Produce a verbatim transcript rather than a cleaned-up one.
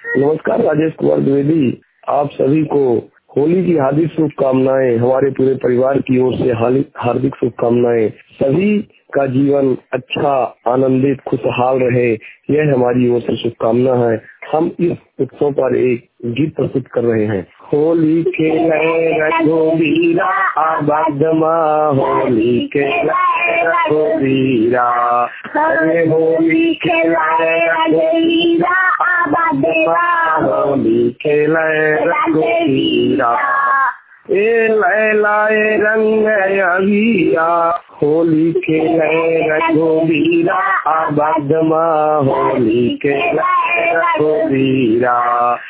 नमस्कार राजेश कुमार द्विवेदी, आप सभी को होली की हार्दिक शुभकामनाएं। हमारे पूरे परिवार की ओर से हार्दिक शुभकामनाएं। सभी का जीवन अच्छा, आनंदित, खुशहाल रहे, यह हमारी ओर से शुभकामना है। हम इस उत्सव पर एक गीत प्रस्तुत कर रहे हैं। होली खेले रघुवीरा आबादमा, होली खेले रघुवीरा, अरे होली खेले रघुवीरा आबादमा, होली खेले रघुवीरा, ए लैलाए रंग अभिया, होली खेले रघुवीरा आबादमा, होली खेले रघुवीरा।